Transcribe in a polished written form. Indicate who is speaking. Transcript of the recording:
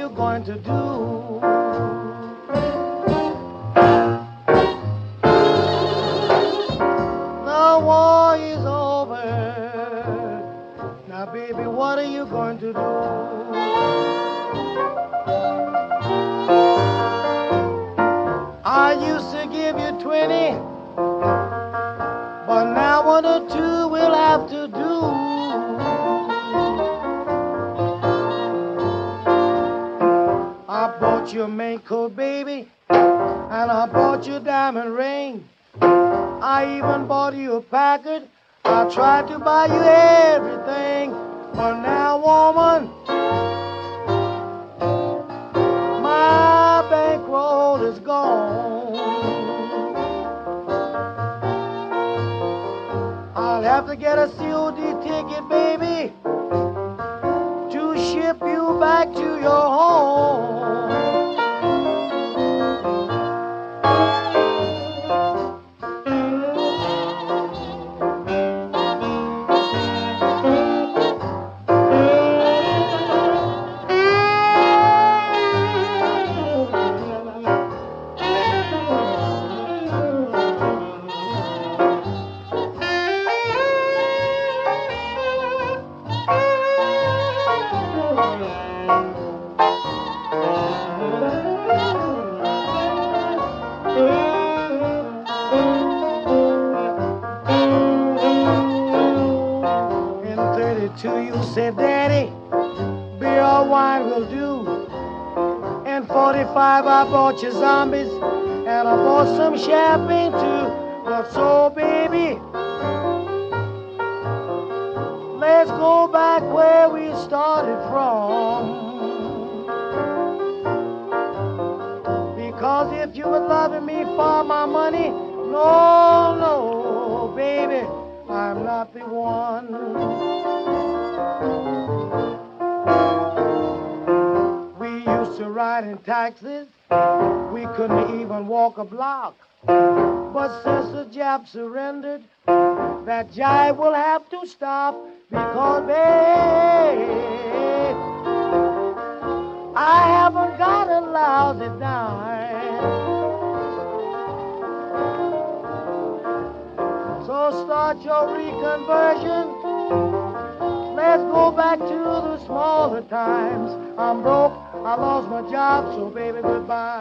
Speaker 1: going to do? The war is over. Now, baby, what are you going to do? I used to give you 20, but now 1 or 2 will have to do. I bought you a mink coat, baby, and I bought you a diamond ring. I even bought you a package. I tried to buy you everything, but now, woman, my bankroll is gone. I'll have to get a COD ticket, baby, to ship you back to your home. In 32 you said, Daddy, beer or wine will do. In 45 I bought you zombies, and I bought some champagne too. But so, baby, let's go back where we started from. Because if you were loving me for my money, no, no, baby, I'm not the one. We used to ride in taxis, we couldn't even walk a block. But since the Jap surrendered, that jive will have to stop. Because, babe, I haven't got a lousy dime. So start your reconversion. Let's go back to the smaller times. I'm broke, I lost my job, so baby, goodbye.